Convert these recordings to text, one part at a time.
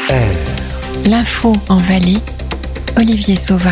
L'info en Valais, Olivier Sauva.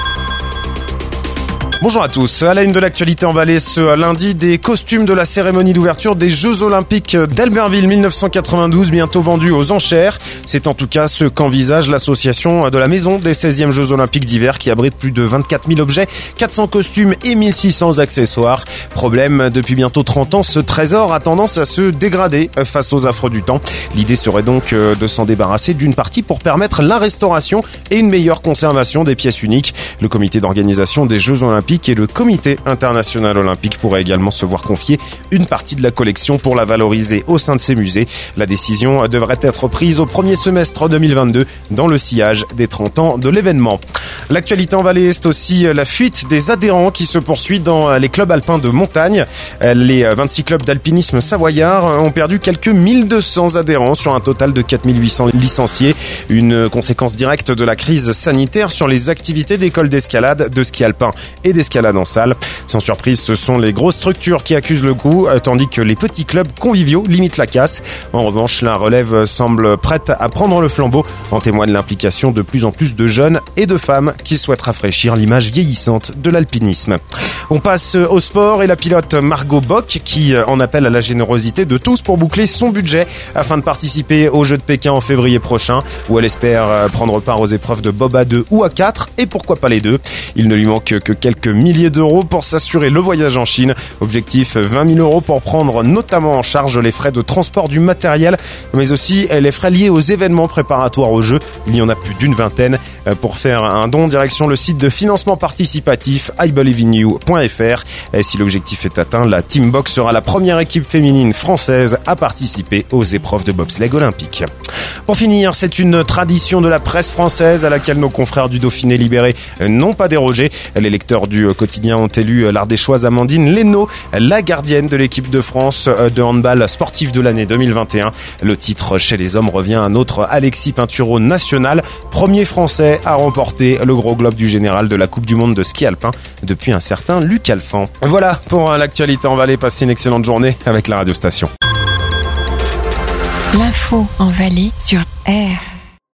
Bonjour à tous. À la une de l'actualité en Valais ce lundi, des costumes de la cérémonie d'ouverture des Jeux Olympiques d'Albertville 1992 bientôt vendus aux enchères. C'est en tout cas ce qu'envisage l'association de la Maison des 16e Jeux Olympiques d'hiver qui abrite plus de 24 000 objets, 400 costumes et 1600 accessoires. Problème, depuis bientôt 30 ans, ce trésor a tendance à se dégrader face aux affres du temps. L'idée serait donc de s'en débarrasser d'une partie pour permettre la restauration et une meilleure conservation des pièces uniques. Le comité d'organisation des Jeux Olympiques et le comité international olympique pourraient également se voir confier une partie de la collection pour la valoriser au sein de ces musées. La décision devrait être prise au premier semestre 2022 dans le sillage des 30 ans de l'événement. L'actualité en Valais, c'est aussi la fuite des adhérents qui se poursuit dans les clubs alpins de montagne. Les 26 clubs d'alpinisme savoyard ont perdu quelques 1200 adhérents sur un total de 4800 licenciés. Une conséquence directe de la crise sanitaire sur les activités d'école d'escalade, de ski alpin et d'escalade en salle. Sans surprise, ce sont les grosses structures qui accusent le coup, tandis que les petits clubs conviviaux limitent la casse. En revanche, la relève semble prête à prendre le flambeau. En témoigne l'implication de plus en plus de jeunes et de femmes qui souhaitent rafraîchir l'image vieillissante de l'alpinisme. On passe au sport et la pilote Margot Bock qui en appelle à la générosité de tous pour boucler son budget afin de participer aux Jeux de Pékin en février prochain où elle espère prendre part aux épreuves de bob à 2 ou à 4 et pourquoi pas les deux. Il ne lui manque que quelques milliers d'euros pour s'assurer le voyage en Chine. Objectif 20 000 euros pour prendre notamment en charge les frais de transport du matériel mais aussi les frais liés aux événements préparatoires aux Jeux. Il y en a plus d'une vingtaine. Pour faire un don, direction le site de financement participatif ibelieveinyou.fr. Et si l'objectif est atteint, la Team Box sera la première équipe féminine française à participer aux épreuves de bobsleigh olympique. Pour finir, c'est une tradition de la presse française à laquelle nos confrères du Dauphiné libéré n'ont pas dérogé. Les lecteurs du quotidien ont élu l'Ardéchoise Amandine Leno, la gardienne de l'équipe de France de handball sportif de l'année 2021. Le titre chez les hommes revient à notre Alexis Pinturo national, premier français à remporter le gros globe du général de la Coupe du Monde de ski alpin depuis un certain Luc Alphand. Voilà pour l'actualité en Valais. Passez une excellente journée avec la radio station. L'info en Valais sur R.